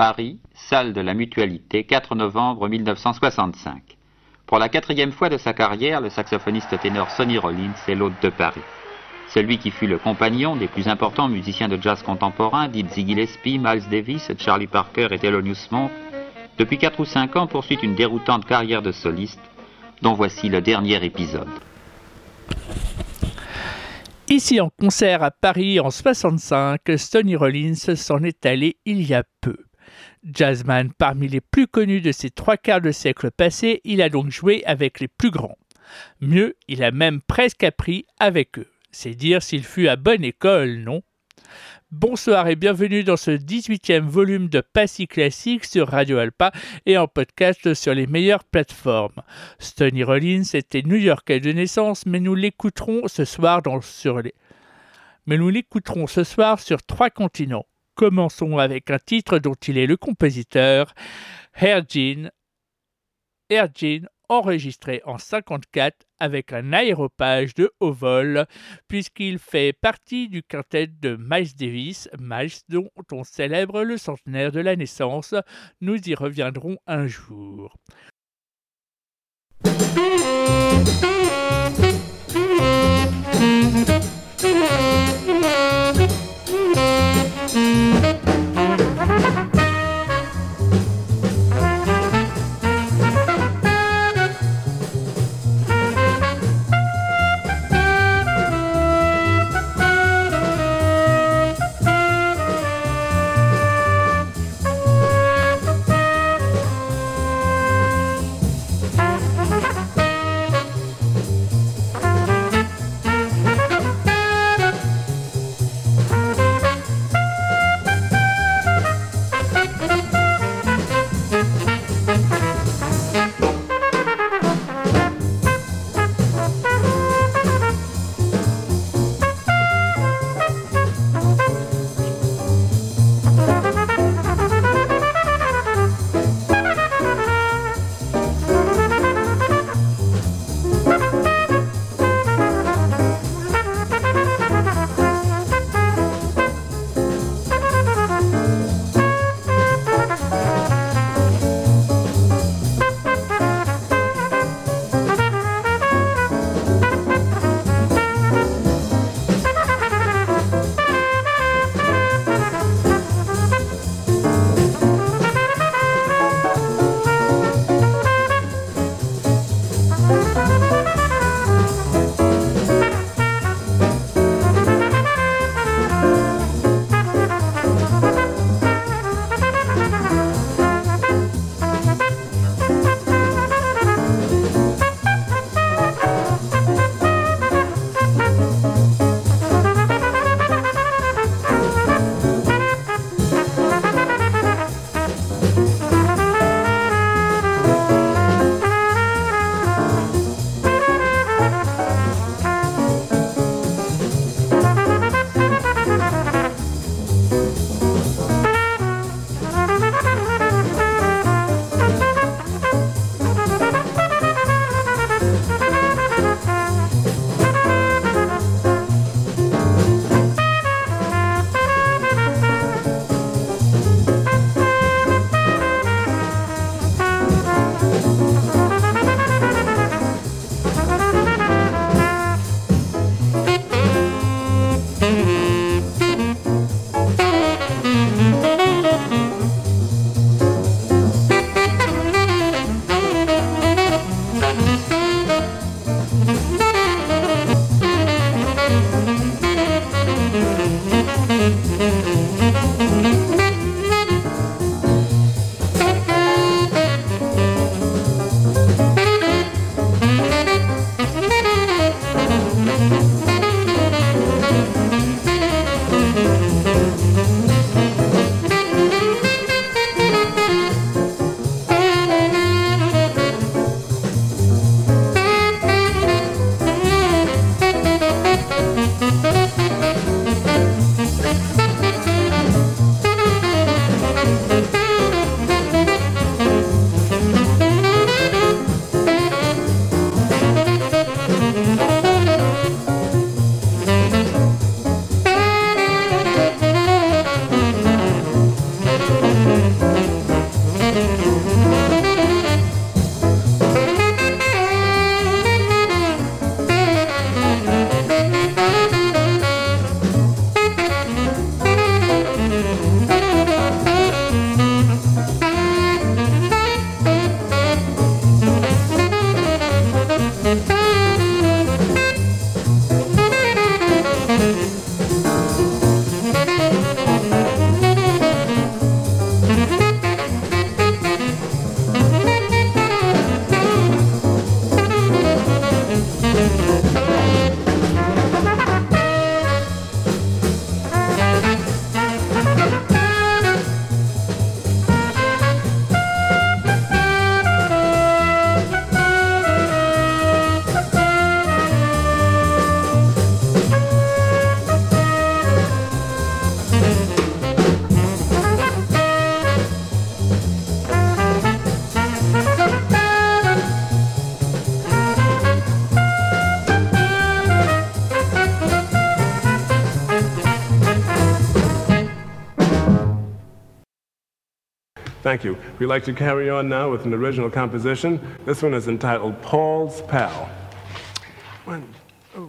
Paris, salle de la Mutualité, 4 novembre 1965. Pour la 4e fois de sa carrière, le saxophoniste ténor Sonny Rollins est l'hôte de Paris. Celui qui fut le compagnon des plus importants musiciens de jazz contemporain, dits Ziggy Gillespie, Miles Davis, Charlie Parker et Thelonious Monk, depuis 4 ou 5 ans poursuit une déroutante carrière de soliste, dont voici le dernier épisode. Ici en concert à Paris en 65, Sonny Rollins s'en est allé il y a peu. Jazzman parmi les plus connus de ces 3/4 de siècle passé, il a donc joué avec les plus grands. Mieux, il a même presque appris avec eux. C'est dire s'il fut à bonne école, non ? Bonsoir et bienvenue dans ce 18e volume de Passy Classique sur Radio Alpa et en podcast sur les meilleures plateformes. Sonny Rollins était new-yorkais de naissance, mais nous l'écouterons ce soir sur 3 continents. Commençons avec un titre dont il est le compositeur, Air Gene, enregistré en 1954 avec un aéropage de haut vol, puisqu'il fait partie du quintet de Miles Davis, Miles dont on célèbre le centenaire de la naissance. Nous y reviendrons un jour. Thank you. We'd like to carry on now with an original composition. This one is entitled Paul's Pal. One, oh,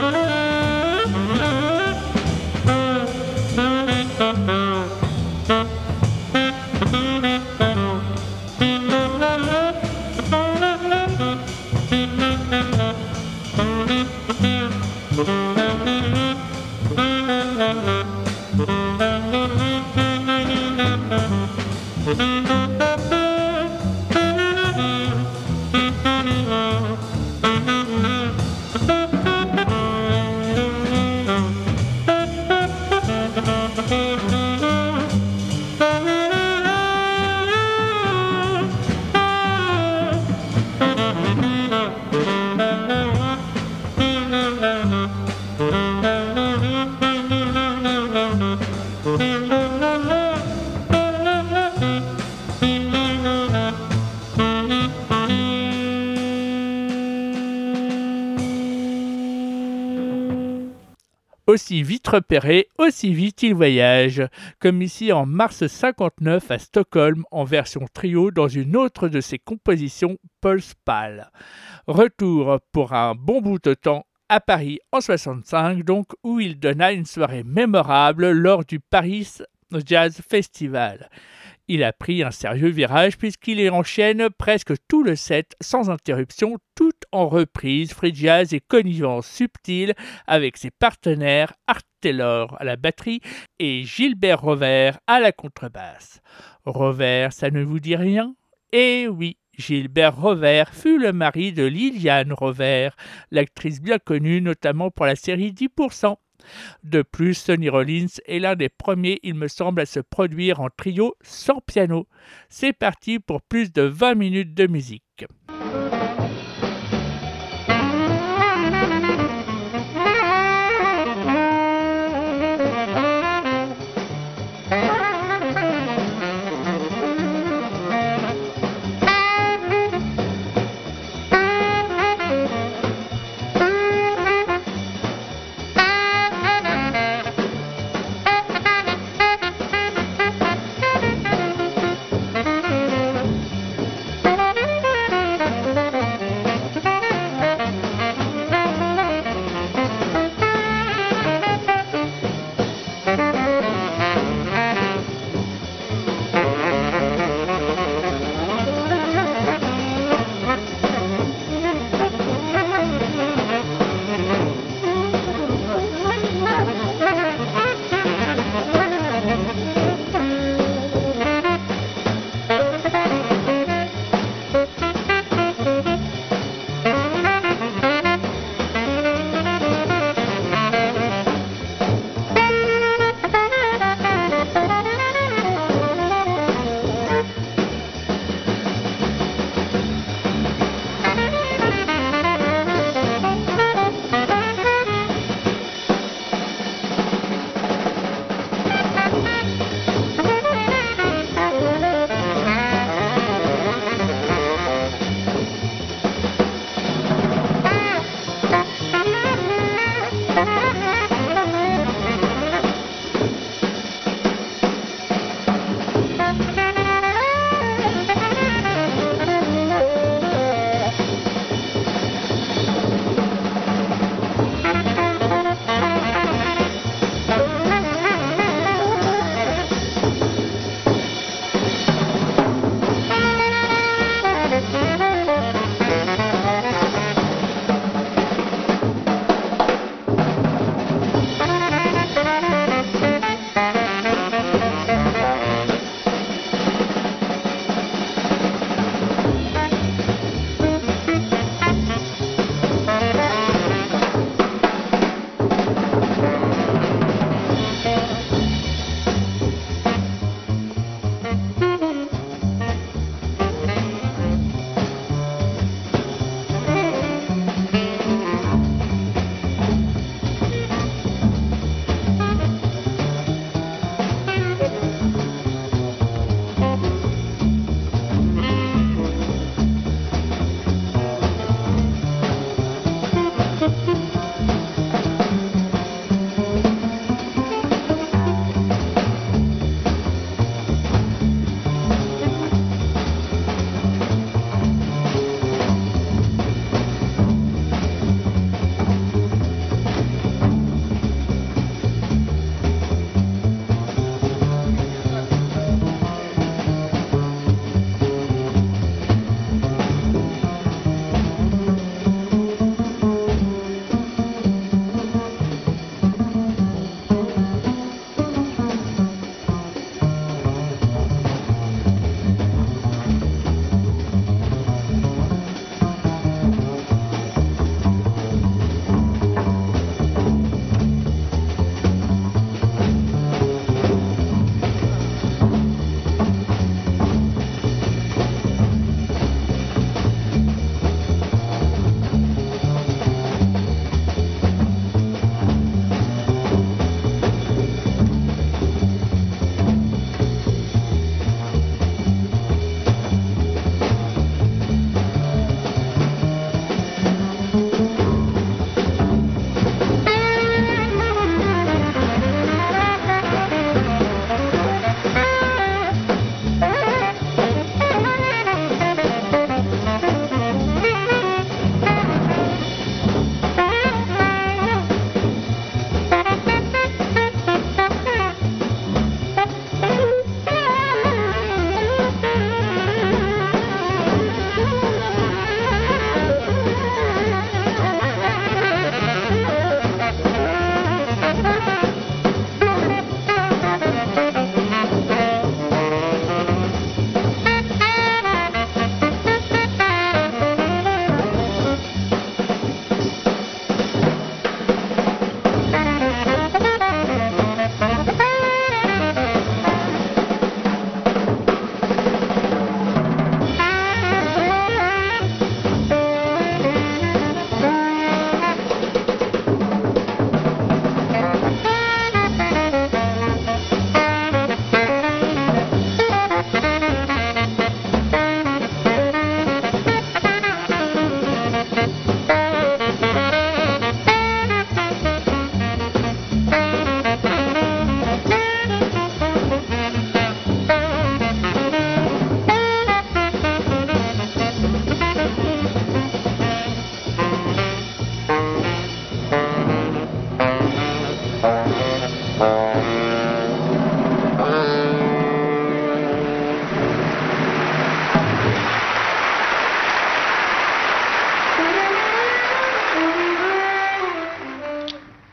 Aussi vite repéré, aussi vite il voyage, comme ici en mars 59 à Stockholm en version trio dans une autre de ses compositions, Pulse Pal. Retour pour un bon bout de temps à Paris en 65, donc où il donna une soirée mémorable lors du Paris Jazz Festival. Il a pris un sérieux virage puisqu'il y enchaîne presque tout le set sans interruption, tout en reprise, free jazz et connivence subtile avec ses partenaires Art Taylor à la batterie et Gilbert Rover à la contrebasse. Rover, ça ne vous dit rien ? Eh oui, Gilbert Rover fut le mari de Liliane Rover, l'actrice bien connue notamment pour la série 10%. De plus, Sonny Rollins est l'un des premiers, il me semble, à se produire en trio sans piano. C'est parti pour plus de 20 minutes de musique.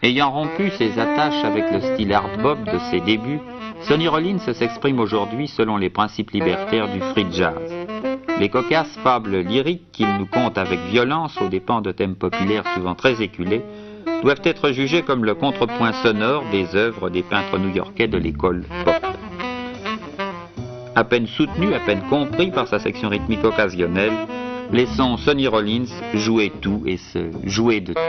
Ayant rompu ses attaches avec le style art bop de ses débuts, Sonny Rollins s'exprime aujourd'hui selon les principes libertaires du free jazz. Les cocasses fables lyriques qu'il nous conte avec violence aux dépens de thèmes populaires souvent très éculés doivent être jugés comme le contrepoint sonore des œuvres des peintres new-yorkais de l'école pop. À peine soutenu, à peine compris par sa section rythmique occasionnelle, laissons Sonny Rollins jouer tout et se jouer de tout.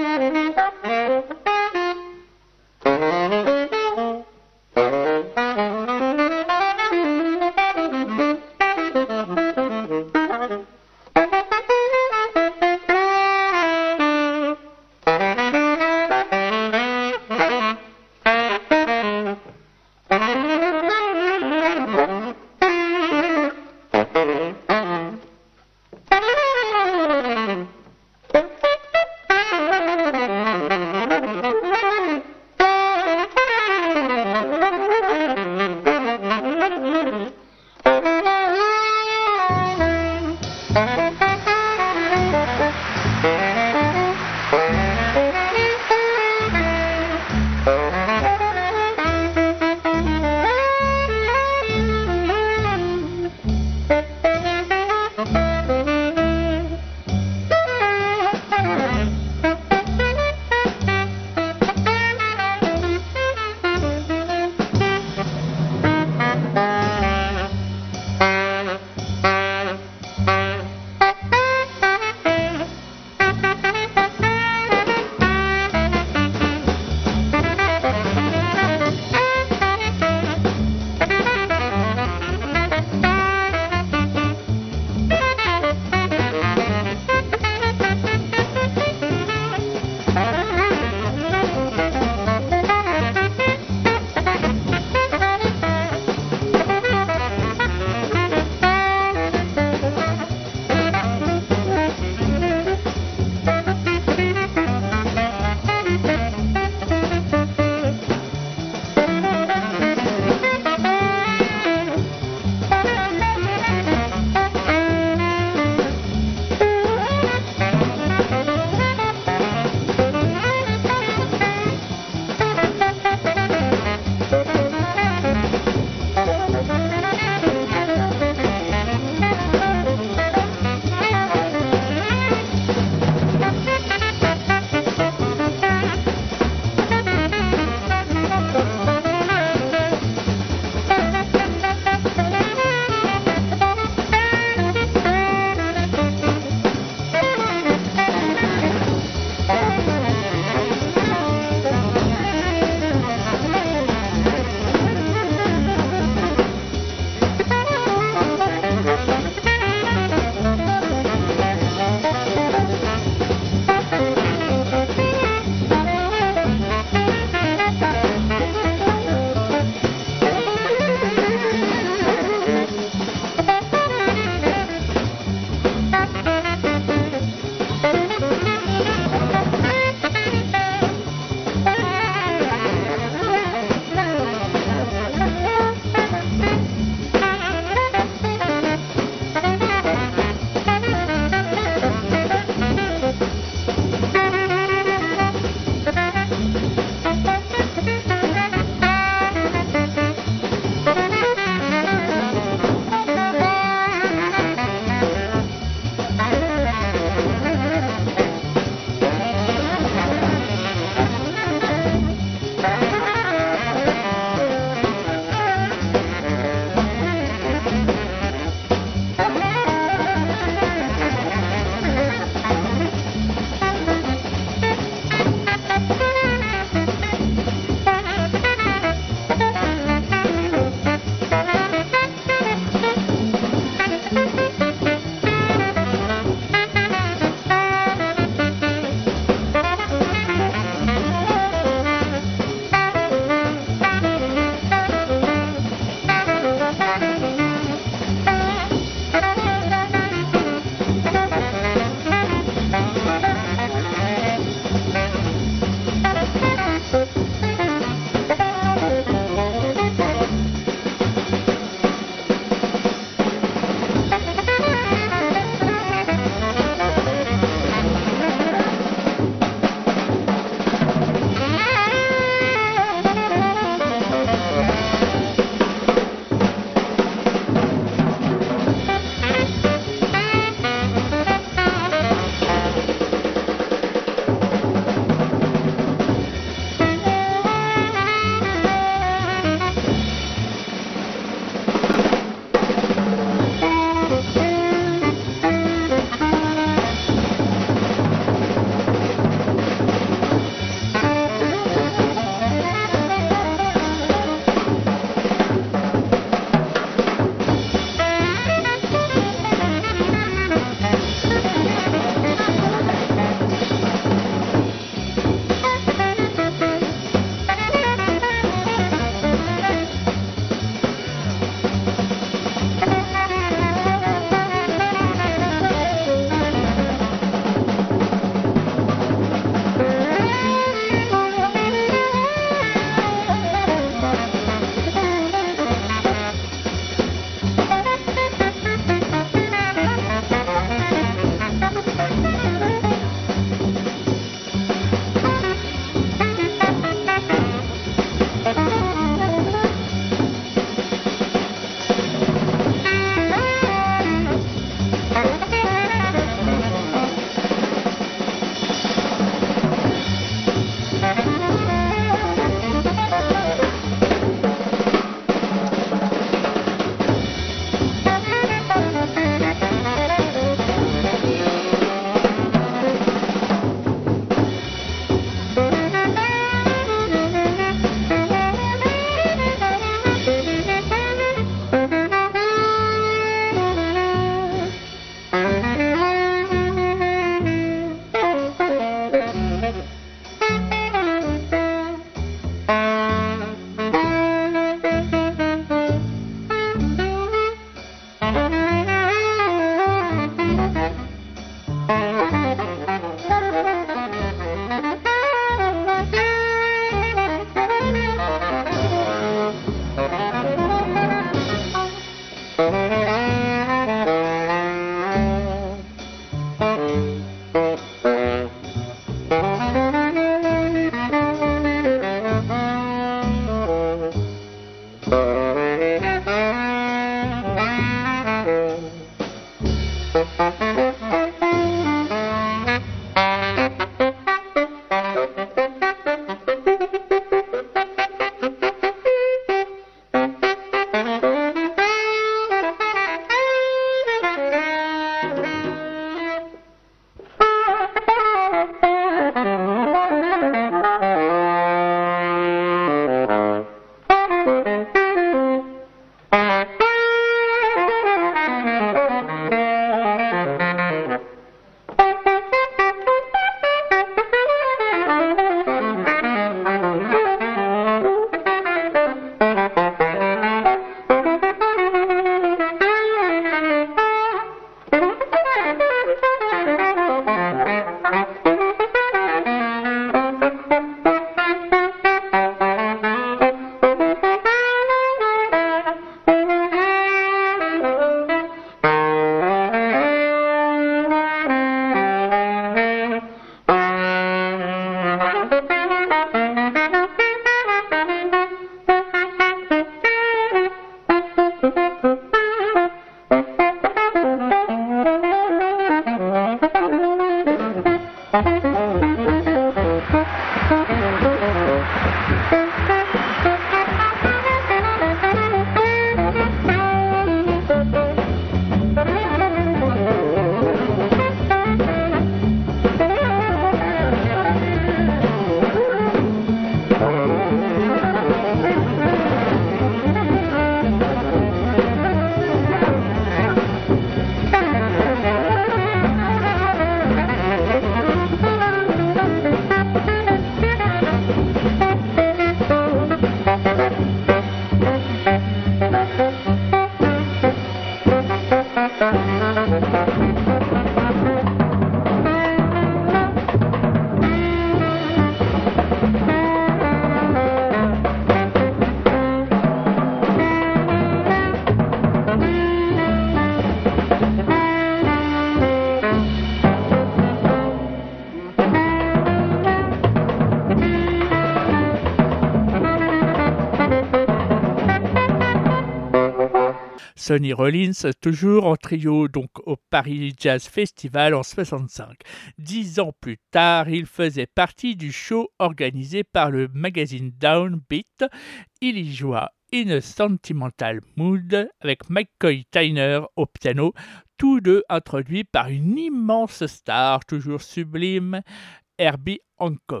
Sonny Rollins, toujours en trio donc au Paris Jazz Festival en 65. 10 ans plus tard, il faisait partie du show organisé par le magazine Downbeat. Il y joua In a Sentimental Mood avec McCoy Tyner au piano, tous deux introduits par une immense star, toujours sublime, Herbie Hancock.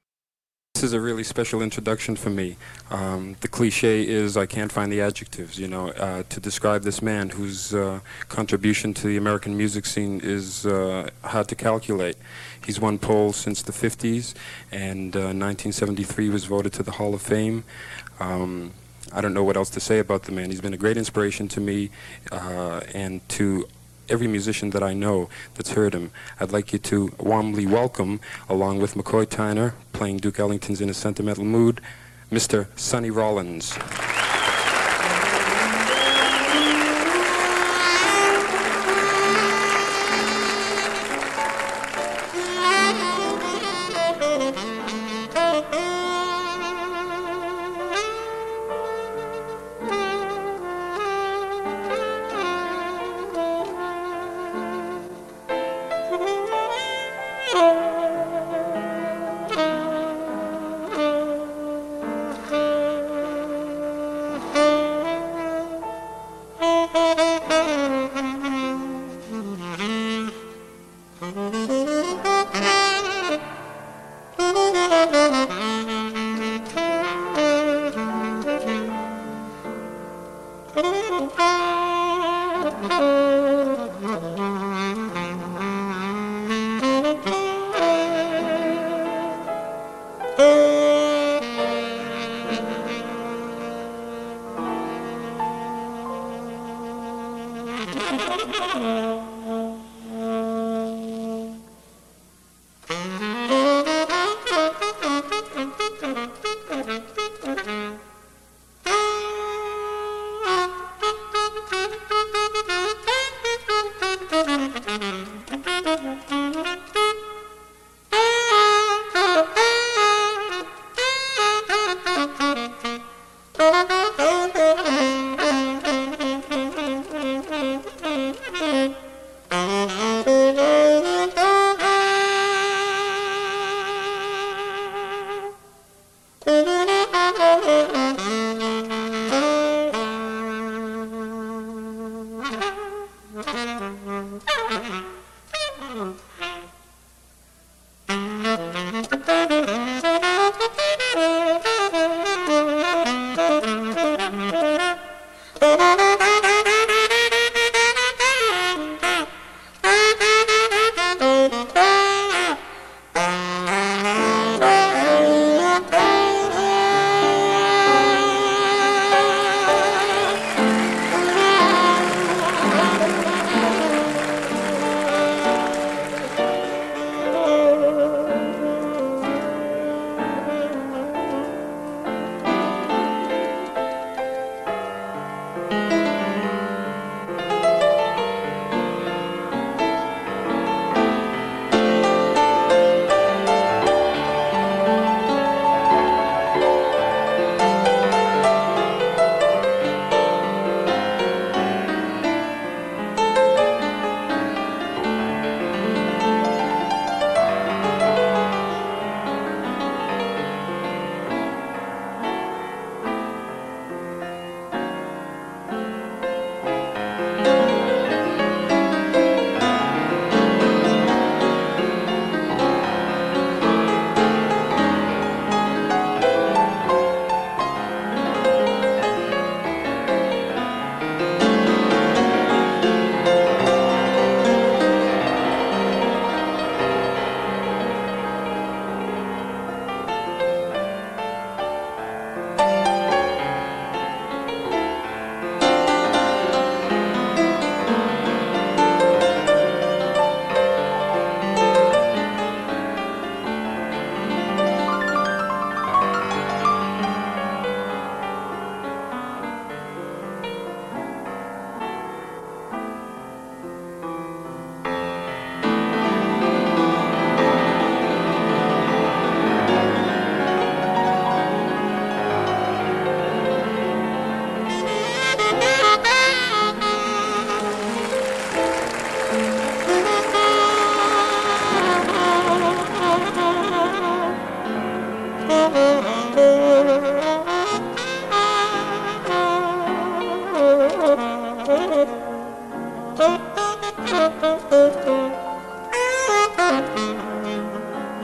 This is a really special introduction for me. The cliche is I can't find the adjectives, to describe this man whose contribution to the American music scene is hard to calculate. He's won polls since the 50s, and 1973 was voted to the Hall of Fame. I don't know what else to say about the man. He's been a great inspiration to me and to every musician that I know that's heard him. I'd like you to warmly welcome, along with McCoy Tyner, playing Duke Ellington's In a Sentimental Mood, Mr. Sonny Rollins.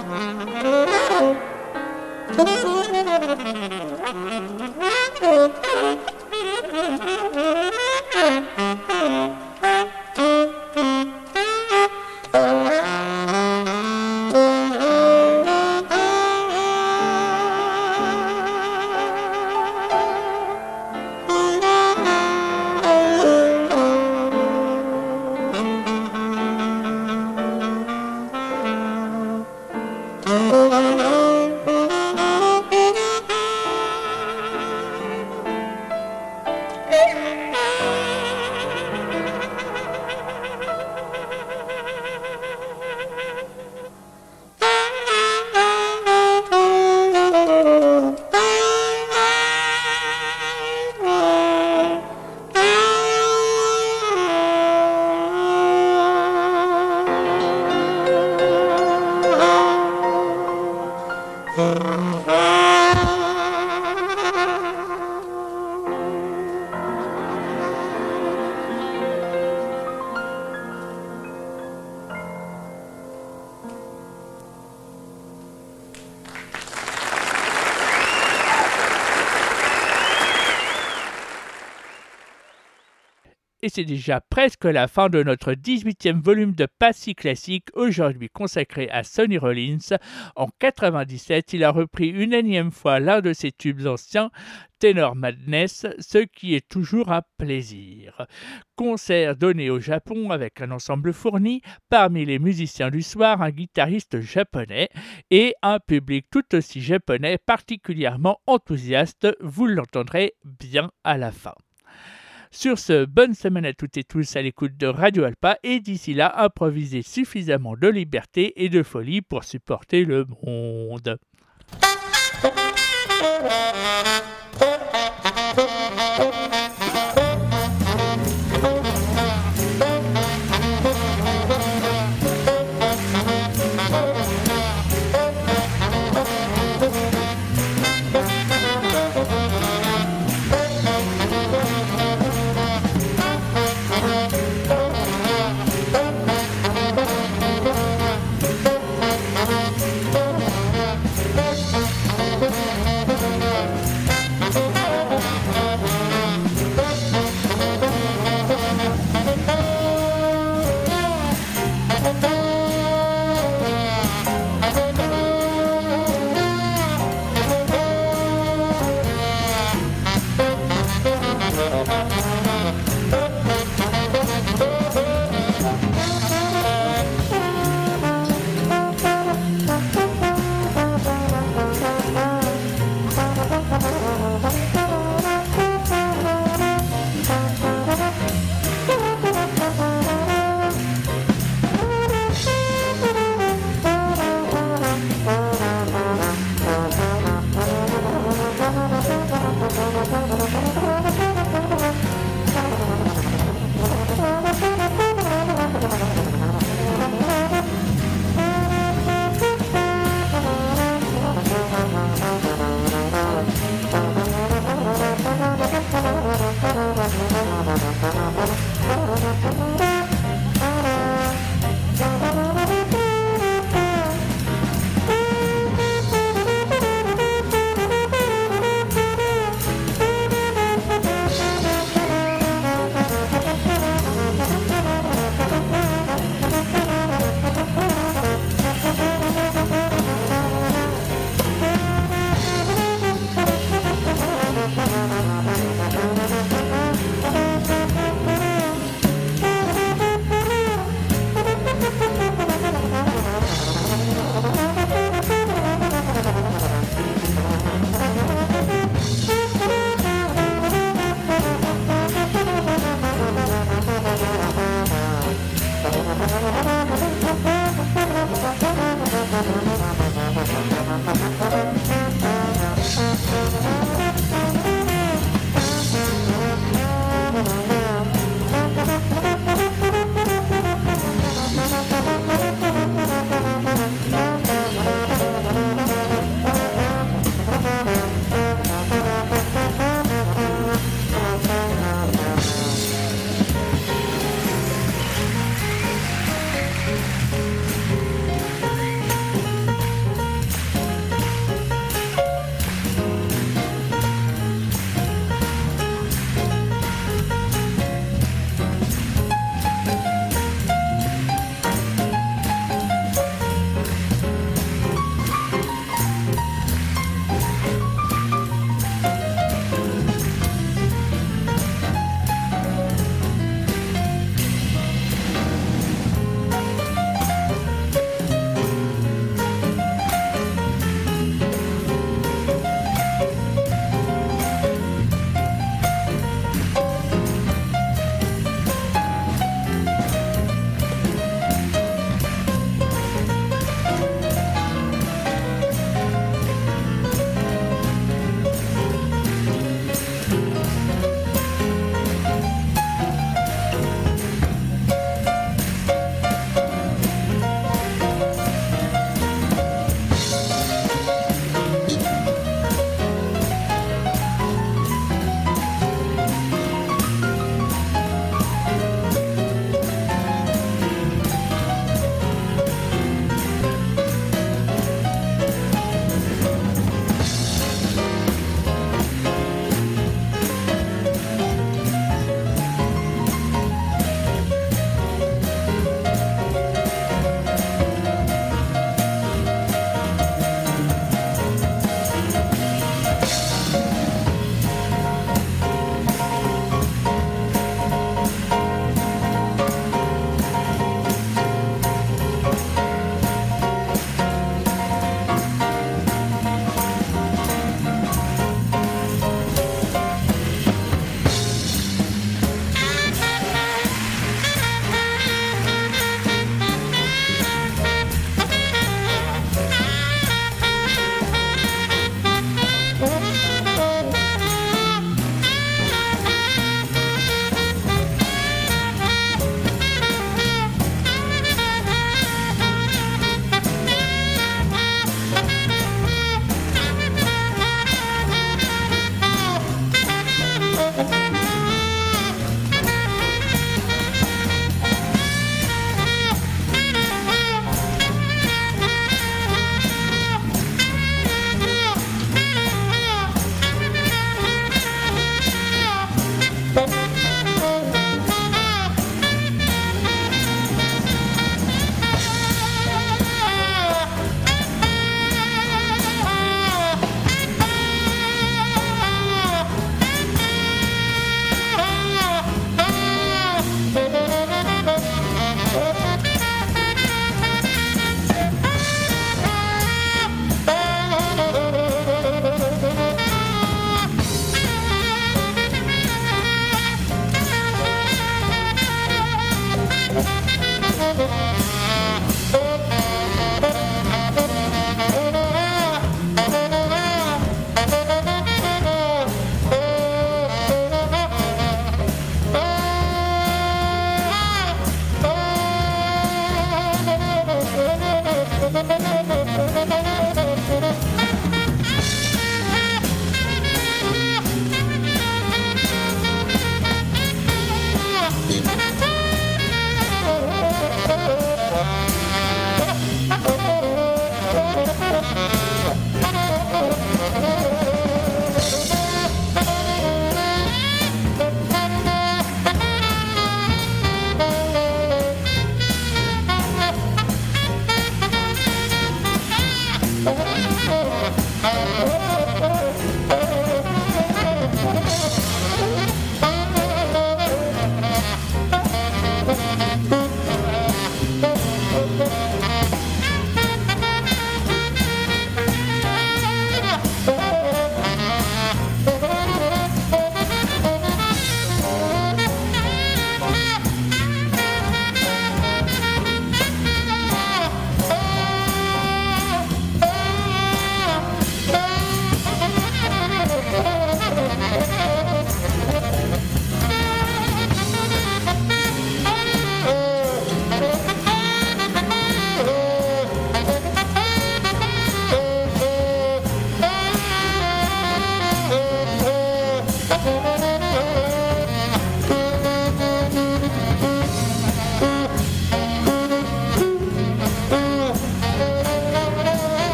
Et c'est déjà presque la fin de notre 18e volume de Passy Classique, aujourd'hui consacré à Sonny Rollins. En 1997, il a repris une énième fois l'un de ses tubes anciens, Tenor Madness, ce qui est toujours un plaisir. Concert donné au Japon avec un ensemble fourni, parmi les musiciens du soir, un guitariste japonais et un public tout aussi japonais particulièrement enthousiaste, vous l'entendrez bien à la fin. Sur ce, bonne semaine à toutes et tous à l'écoute de Radio Alpa et d'ici là, improvisez suffisamment de liberté et de folie pour supporter le monde.